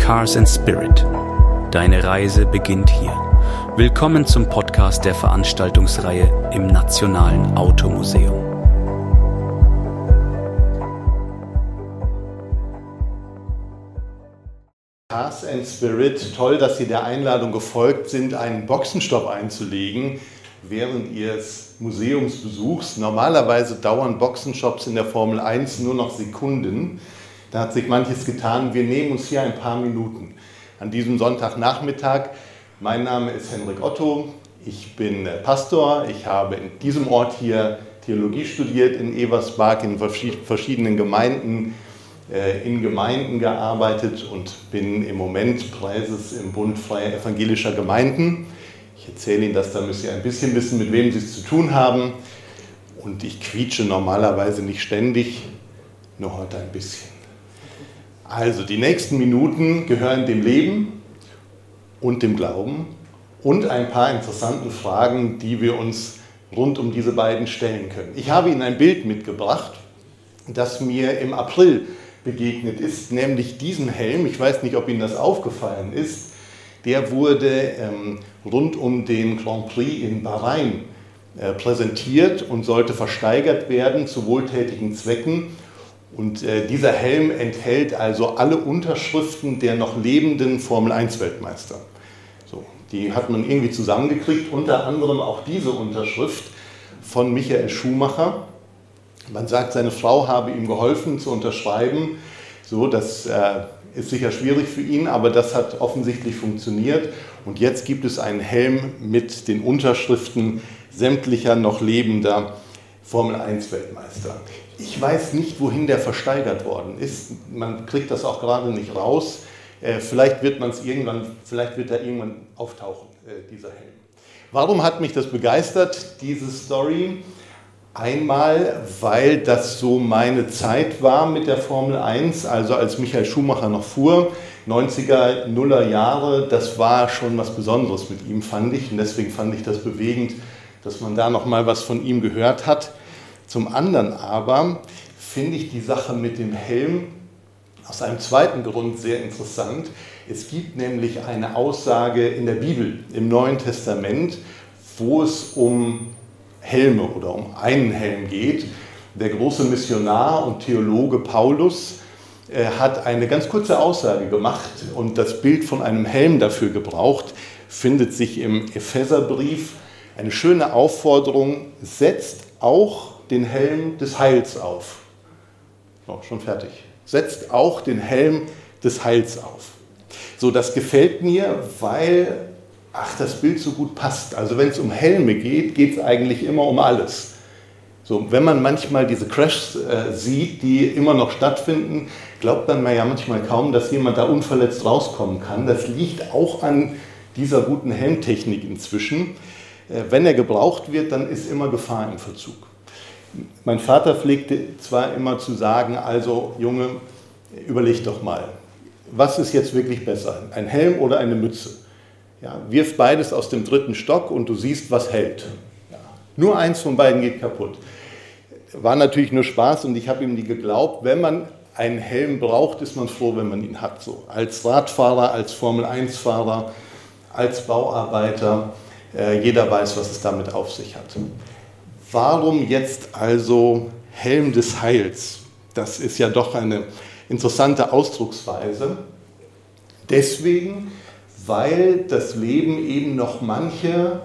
Cars and Spirit. Deine Reise beginnt hier. Willkommen zum Podcast der Veranstaltungsreihe im Nationalen Automuseum. Cars and Spirit, toll, dass Sie der Einladung gefolgt sind, einen Boxenstopp einzulegen während Ihres Museumsbesuchs. Normalerweise dauern Boxenstopps in der Formel 1 nur noch Sekunden. Da hat sich manches getan. Wir nehmen uns hier ein paar Minuten an diesem Sonntagnachmittag. Mein Name ist Henrik Otto. Ich bin Pastor. Ich habe in diesem Ort hier Theologie studiert, in Eversbach, in verschiedenen Gemeinden, in Gemeinden gearbeitet und bin im Moment Präses im Bund Freier Evangelischer Gemeinden. Ich erzähle Ihnen das, da müssen Sie ein bisschen wissen, mit wem Sie es zu tun haben. Und ich quietsche normalerweise nicht ständig, nur heute ein bisschen. Also die nächsten Minuten gehören dem Leben und dem Glauben und ein paar interessanten Fragen, die wir uns rund um diese beiden stellen können. Ich habe Ihnen ein Bild mitgebracht, das mir im April begegnet ist, nämlich diesen Helm. Ich weiß nicht, ob Ihnen das aufgefallen ist. Der wurde rund um den Grand Prix in Bahrain präsentiert und sollte versteigert werden zu wohltätigen Zwecken. Und dieser Helm enthält also alle Unterschriften der noch lebenden Formel-1-Weltmeister. So, die hat man irgendwie zusammengekriegt, unter anderem auch diese Unterschrift von Michael Schumacher. Man sagt, seine Frau habe ihm geholfen zu unterschreiben. So, das ist sicher schwierig für ihn, aber das hat offensichtlich funktioniert. Und jetzt gibt es einen Helm mit den Unterschriften sämtlicher noch lebender Formel-1-Weltmeister. Ich weiß nicht, wohin der versteigert worden ist. Man kriegt das auch gerade nicht raus. Vielleicht wird da irgendwann auftauchen, dieser Helm. Warum hat mich das begeistert, diese Story? Einmal, weil das so meine Zeit war mit der Formel 1, also als Michael Schumacher noch fuhr, 90er, Nuller Jahre, das war schon was Besonderes mit ihm, fand ich. Und deswegen fand ich das bewegend, dass man da noch mal was von ihm gehört hat. Zum anderen aber finde ich die Sache mit dem Helm aus einem zweiten Grund sehr interessant. Es gibt nämlich eine Aussage in der Bibel, im Neuen Testament, wo es um Helme oder um einen Helm geht. Der große Missionar und Theologe Paulus hat eine ganz kurze Aussage gemacht und das Bild von einem Helm dafür gebraucht, findet sich im Epheserbrief. Eine schöne Aufforderung: setzt auch den Helm des Heils auf. So, schon fertig. Setzt auch den Helm des Heils auf. So, das gefällt mir, weil das Bild so gut passt. Also wenn es um Helme geht, geht es eigentlich immer um alles. So, wenn man manchmal diese Crashs sieht, die immer noch stattfinden, glaubt man ja manchmal kaum, dass jemand da unverletzt rauskommen kann. Das liegt auch an dieser guten Helmtechnik inzwischen. Wenn er gebraucht wird, dann ist immer Gefahr im Verzug. Mein Vater pflegte zwar immer zu sagen, also Junge, überleg doch mal, was ist jetzt wirklich besser, ein Helm oder eine Mütze? Ja, wirf beides aus dem 3. Stock und du siehst, was hält. Ja, nur eins von beiden geht kaputt. War natürlich nur Spaß und ich habe ihm nie geglaubt. Wenn man einen Helm braucht, ist man froh, wenn man ihn hat. So, als Radfahrer, als Formel-1-Fahrer, als Bauarbeiter. Jeder weiß, was es damit auf sich hat. Warum jetzt also Helm des Heils? Das ist ja doch eine interessante Ausdrucksweise. Deswegen, weil das Leben eben noch manche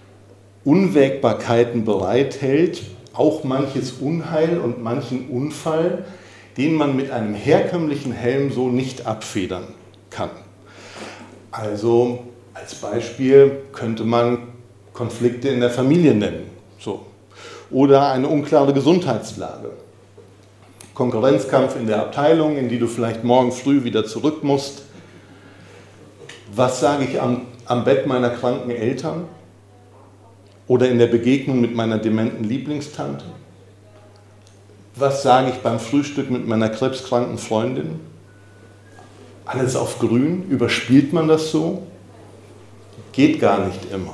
Unwägbarkeiten bereithält, auch manches Unheil und manchen Unfall, den man mit einem herkömmlichen Helm so nicht abfedern kann. Also als Beispiel könnte man Konflikte in der Familie nennen. So. Oder eine unklare Gesundheitslage. Konkurrenzkampf in der Abteilung, in die du vielleicht morgen früh wieder zurück musst. Was sage ich am Bett meiner kranken Eltern? Oder in der Begegnung mit meiner dementen Lieblingstante? Was sage ich beim Frühstück mit meiner krebskranken Freundin? Alles auf grün? Überspielt man das so? Geht gar nicht immer.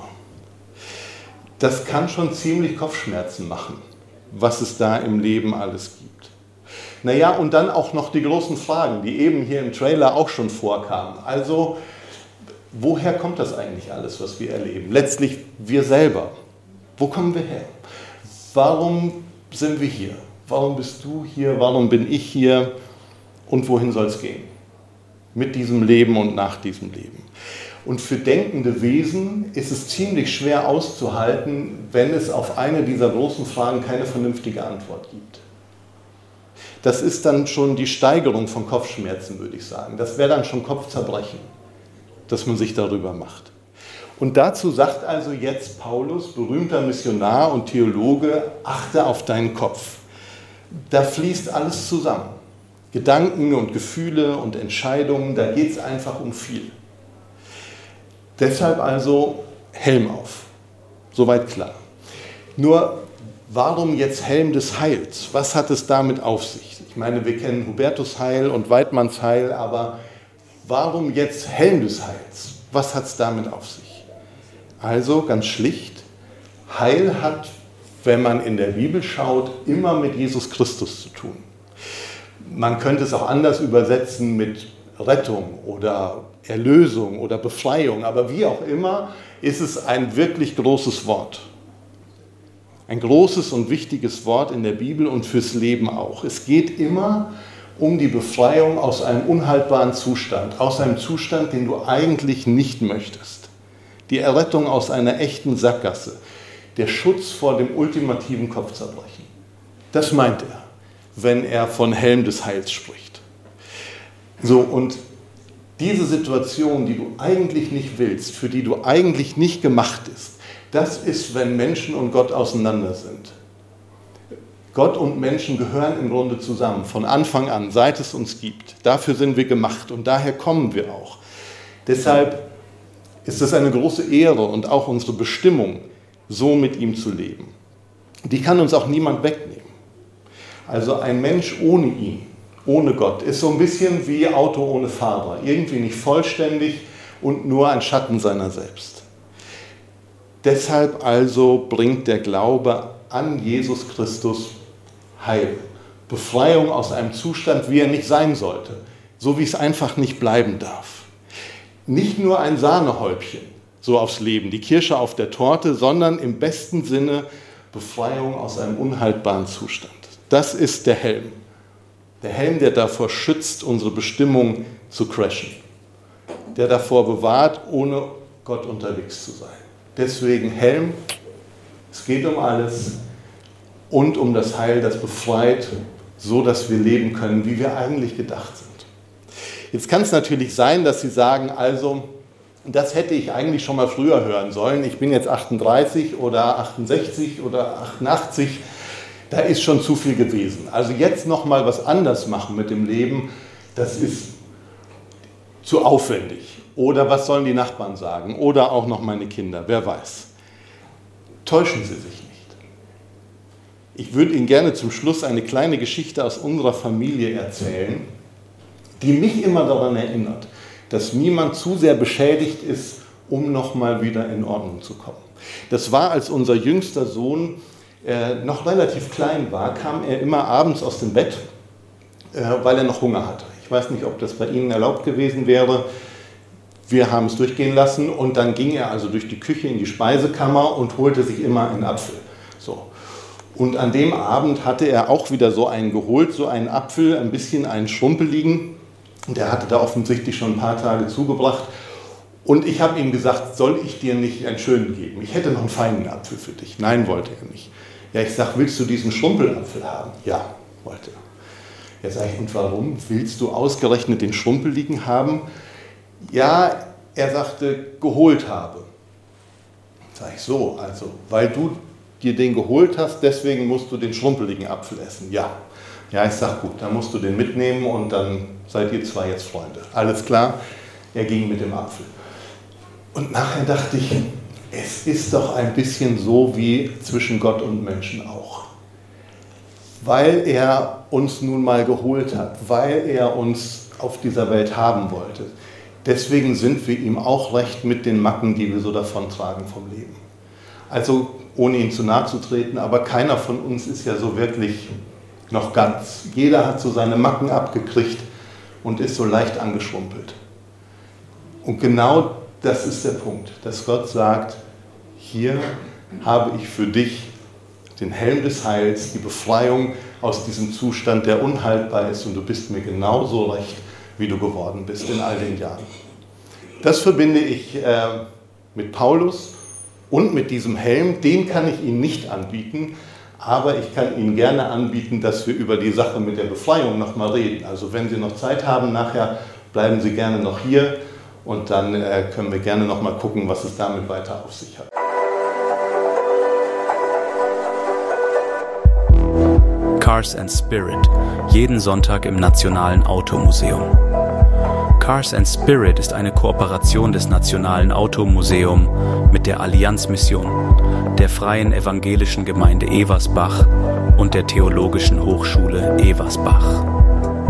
Das kann schon ziemlich Kopfschmerzen machen, was es da im Leben alles gibt. Naja, und dann auch noch die großen Fragen, die eben hier im Trailer auch schon vorkamen. Also, woher kommt das eigentlich alles, was wir erleben? Letztlich wir selber. Wo kommen wir her? Warum sind wir hier? Warum bist du hier? Warum bin ich hier? Und wohin soll es gehen? Mit diesem Leben und nach diesem Leben. Und für denkende Wesen ist es ziemlich schwer auszuhalten, wenn es auf eine dieser großen Fragen keine vernünftige Antwort gibt. Das ist dann schon die Steigerung von Kopfschmerzen, würde ich sagen. Das wäre dann schon Kopfzerbrechen, dass man sich darüber macht. Und dazu sagt also jetzt Paulus, berühmter Missionar und Theologe, achte auf deinen Kopf. Da fließt alles zusammen. Gedanken und Gefühle und Entscheidungen, da geht es einfach um viel. Deshalb also Helm auf. Soweit klar. Nur, warum jetzt Helm des Heils? Was hat es damit auf sich? Ich meine, wir kennen Hubertus Heil und Weidmanns Heil, aber warum jetzt Helm des Heils? Was hat es damit auf sich? Also ganz schlicht, Heil hat, wenn man in der Bibel schaut, immer mit Jesus Christus zu tun. Man könnte es auch anders übersetzen mit Rettung oder Erlösung oder Befreiung, aber wie auch immer, ist es ein wirklich großes Wort. Ein großes und wichtiges Wort in der Bibel und fürs Leben auch. Es geht immer um die Befreiung aus einem unhaltbaren Zustand, aus einem Zustand, den du eigentlich nicht möchtest. Die Errettung aus einer echten Sackgasse, der Schutz vor dem ultimativen Kopfzerbrechen. Das meint er, wenn er von Helm des Heils spricht. So, und diese Situation, die du eigentlich nicht willst, für die du eigentlich nicht gemacht bist, das ist, wenn Menschen und Gott auseinander sind. Gott und Menschen gehören im Grunde zusammen, von Anfang an, seit es uns gibt. Dafür sind wir gemacht und daher kommen wir auch. Deshalb ist es eine große Ehre und auch unsere Bestimmung, so mit ihm zu leben. Die kann uns auch niemand wegnehmen. Also ein Mensch ohne ihn, ohne Gott, ist so ein bisschen wie Auto ohne Fahrer. Irgendwie nicht vollständig und nur ein Schatten seiner selbst. Deshalb also bringt der Glaube an Jesus Christus Heil, Befreiung aus einem Zustand, wie er nicht sein sollte, so wie es einfach nicht bleiben darf. Nicht nur ein Sahnehäubchen, so aufs Leben, die Kirsche auf der Torte, sondern im besten Sinne Befreiung aus einem unhaltbaren Zustand. Das ist der Helm. Der Helm, der davor schützt, unsere Bestimmung zu crashen. Der davor bewahrt, ohne Gott unterwegs zu sein. Deswegen Helm, es geht um alles und um das Heil, das befreit, so dass wir leben können, wie wir eigentlich gedacht sind. Jetzt kann es natürlich sein, dass Sie sagen, also, das hätte ich eigentlich schon mal früher hören sollen. Ich bin jetzt 38 oder 68 oder 88. Da ist schon zu viel gewesen. Also jetzt nochmal was anders machen mit dem Leben, das ist zu aufwendig. Oder was sollen die Nachbarn sagen? Oder auch noch meine Kinder, wer weiß. Täuschen Sie sich nicht. Ich würde Ihnen gerne zum Schluss eine kleine Geschichte aus unserer Familie erzählen, die mich immer daran erinnert, dass niemand zu sehr beschädigt ist, um nochmal wieder in Ordnung zu kommen. Das war, als unser jüngster Sohn noch relativ klein war, kam er immer abends aus dem Bett, weil er noch Hunger hatte. Ich weiß nicht, ob das bei Ihnen erlaubt gewesen wäre. Wir haben es durchgehen lassen und dann ging er also durch die Küche in die Speisekammer und holte sich immer einen Apfel. So. Und an dem Abend hatte er auch wieder so einen geholt, so einen Apfel, ein bisschen einen schrumpeligen. Der hatte da offensichtlich schon ein paar Tage zugebracht. Und ich habe ihm gesagt, soll ich dir nicht einen schönen geben? Ich hätte noch einen feinen Apfel für dich. Nein, wollte er nicht. Ja, ich sage, willst du diesen Schrumpelapfel haben? Ja, wollte er. Ja, sage ich, und warum? Willst du ausgerechnet den Schrumpeligen haben? Ja, er sagte, geholt habe. Sag ich, so, also, weil du dir den geholt hast, deswegen musst du den schrumpeligen Apfel essen. Ja. Ja, ich sag, gut, dann musst du den mitnehmen und dann seid ihr zwei jetzt Freunde. Alles klar, er ging mit dem Apfel. Und nachher dachte ich, es ist doch ein bisschen so wie zwischen Gott und Menschen auch. Weil er uns nun mal geholt hat, weil er uns auf dieser Welt haben wollte. Deswegen sind wir ihm auch recht mit den Macken, die wir so davontragen vom Leben. Also, ohne ihm zu nahe zu treten, aber keiner von uns ist ja so wirklich noch ganz. Jeder hat so seine Macken abgekriegt und ist so leicht angeschrumpelt. Und genau das ist der Punkt, dass Gott sagt, hier habe ich für dich den Helm des Heils, die Befreiung aus diesem Zustand, der unhaltbar ist, und du bist mir genauso recht, wie du geworden bist in all den Jahren. Das verbinde ich mit Paulus und mit diesem Helm. Den kann ich Ihnen nicht anbieten, aber ich kann Ihnen gerne anbieten, dass wir über die Sache mit der Befreiung nochmal reden. Also wenn Sie noch Zeit haben nachher, bleiben Sie gerne noch hier und dann können wir gerne nochmal gucken, was es damit weiter auf sich hat. Cars and Spirit, jeden Sonntag im Nationalen Automuseum. Cars and Spirit ist eine Kooperation des Nationalen Automuseum mit der Allianzmission, der Freien Evangelischen Gemeinde Eversbach und der Theologischen Hochschule Eversbach.